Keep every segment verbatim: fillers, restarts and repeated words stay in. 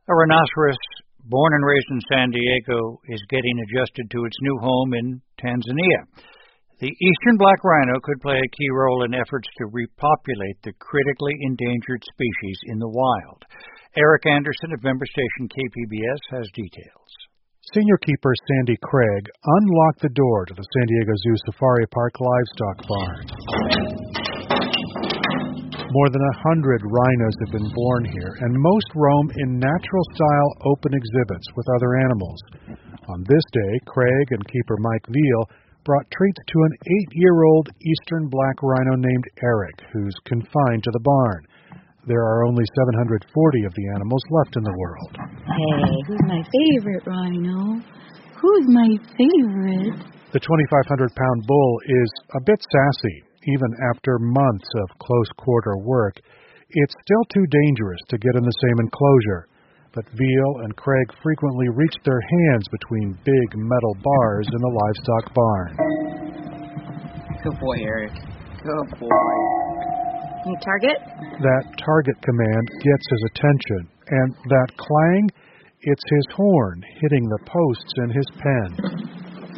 A rhinoceros born and raised in San Diego is getting adjusted to its new home in Tanzania. The eastern black rhino could play a key role in efforts to repopulate the critically endangered species in the wild. Eric Anderson of member station K P B S has details. Senior keeper Sandy Craig unlocked the door to the San Diego Zoo Safari Park livestock barn. More than a hundred rhinos have been born here, and most roam in natural-style open exhibits with other animals. On this day, Craig and keeper Mike Veal brought treats to an eight-year-old eastern black rhino named Eric, who's confined to the barn. There are only seven hundred forty of the animals left in the world. Hey, who's my favorite rhino? Who's my favorite? The twenty-five hundred pound bull is a bit sassy. Even after months of close-quarter work, it's still too dangerous to get in the same enclosure. But Veal and Craig frequently reach their hands between big metal bars in the livestock barn. Good boy, Eric. Good boy. You target? That target command gets his attention, and that clang, it's his horn hitting the posts in his pen.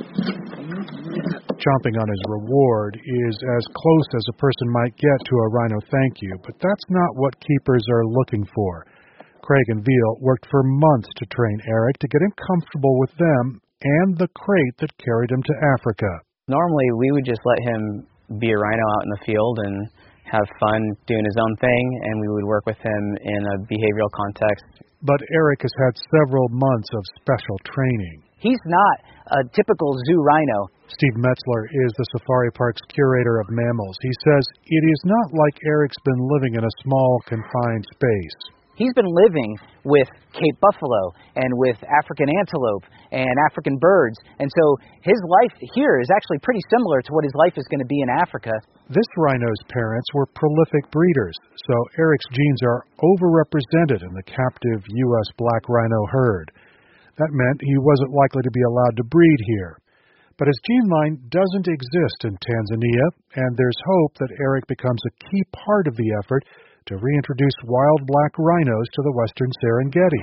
Chomping on his reward is as close as a person might get to a rhino thank you, but that's not what keepers are looking for. Craig and Veal worked for months to train Eric to get him comfortable with them and the crate that carried him to Africa. Normally, we would just let him be a rhino out in the field and have fun doing his own thing, and we would work with him in a behavioral context. But Eric has had several months of special training. He's not a typical zoo rhino. Steve Metzler is the Safari Park's curator of mammals. He says it is not like Eric's been living in a small, confined space. He's been living with Cape buffalo and with African antelope and African birds. And so his life here is actually pretty similar to what his life is going to be in Africa. This rhino's parents were prolific breeders, so Eric's genes are overrepresented in the captive U S black rhino herd. That meant he wasn't likely to be allowed to breed here. But his gene line doesn't exist in Tanzania, and there's hope that Eric becomes a key part of the effort to reintroduce wild black rhinos to the western Serengeti.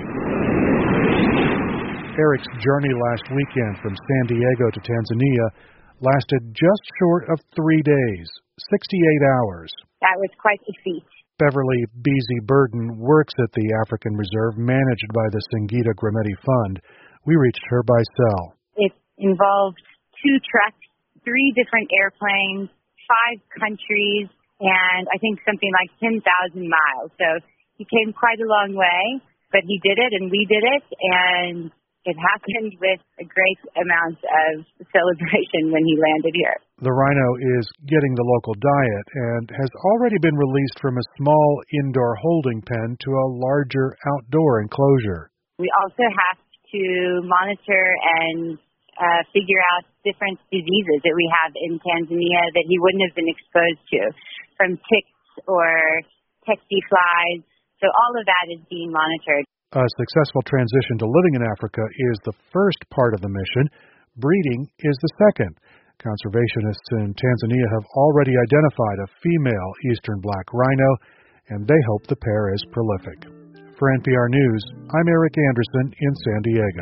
Eric's journey last weekend from San Diego to Tanzania lasted just short of three days, sixty-eight hours. That was quite a feat. Beverly Beasy Burden works at the African Reserve managed by the Singita Grameti Fund. We reached her by cell. It involved two trucks, three different airplanes, five countries, and I think something like ten thousand miles. So he came quite a long way, but he did it and we did it, and it happened with a great amount of celebration when he landed here. The rhino is getting the local diet and has already been released from a small indoor holding pen to a larger outdoor enclosure. We also have to monitor and uh, figure out different diseases that we have in Tanzania that he wouldn't have been exposed to, from ticks or tsetse flies. So all of that is being monitored. A successful transition to living in Africa is the first part of the mission. Breeding is the second. Conservationists in Tanzania have already identified a female eastern black rhino, and they hope the pair is prolific. For N P R News, I'm Eric Anderson in San Diego.